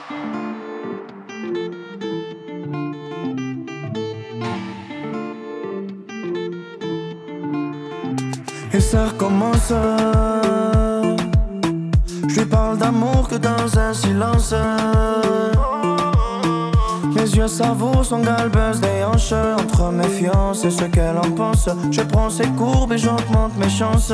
Et ça recommence. Je lui parle d'amour que dans un silence. Mes yeux savourent son galbeuse des hanches. Entre méfiance et ce qu'elle en pense, je prends ses courbes et j'augmente mes chances.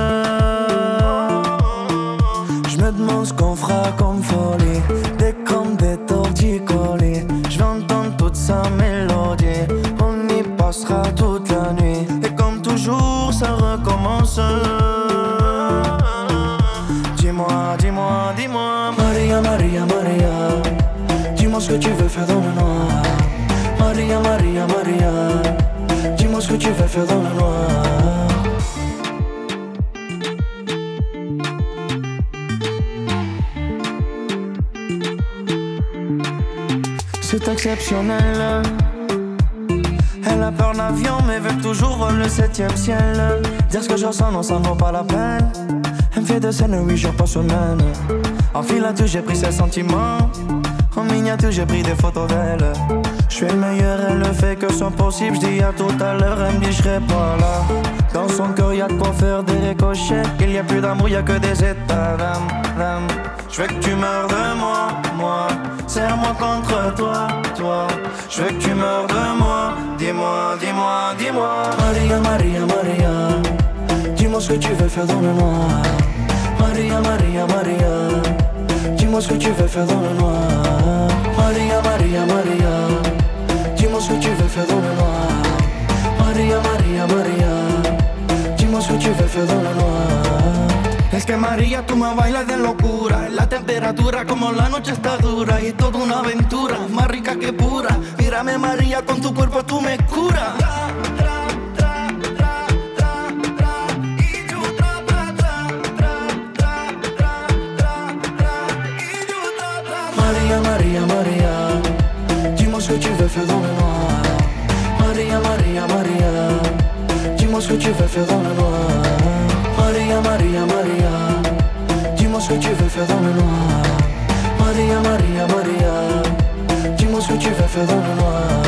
Je me demande ce qu'on fera comme folie. Des crampes, des torticolis. Je vais entendre toute sa mélodie. On y passera toute la nuit. Et comme toujours ça recommence. Dis-moi, dis-moi, dis-moi Maria, Maria, Maria, dis-moi ce que tu veux faire dans le noir. Maria, Maria, Maria, dis-moi ce que tu veux faire dans le noir. C'est exceptionnel. Elle a peur d'avion mais veut toujours voler le 7e ciel. Dire ce que je ressens, non ça ne vaut pas la peine. Elle me fait de scène 8 jours par semaine. En filature j'ai pris ses sentiments. En miniature j'ai pris des photos d'elle. Je suis le meilleur, elle ne fait que son possible. Je dis à tout à l'heure, elle me dit je serai pas là. Dans son cœur y'a de quoi faire des ricochets. Il y a plus d'amour, y'a que des états d'âme. Je veux que tu meurs de moi, moi. Serre-moi contre toi, toi. Je veux que tu meurs de moi. Dis-moi, dis-moi, dis-moi Maria, Maria, Maria, dis-moi ce que tu veux faire dans le noir. Maria, Maria, Maria, dis-moi ce que tu veux faire dans le noir. Maria, Maria, Maria, dis-moi ce que tu veux faire dans le noir. Maria, Maria, Maria, dis-moi ce que tu veux faire dans le noir. Es que María, tú me bailas de locura. La temperatura como la noche está dura. Y toda una aventura, más rica que pura. Mírame María, con tu cuerpo tú me curas. María, María, María, dis-moi ce que tu veux faire dans le noir. María, María, María, dis-moi ce que tu veux faire dans le noir. Maria, Maria, Maria, dis-moi ce que tu veux faire dans le noir. Maria, Maria, Maria, dis-moi ce que tu veux faire dans le noir.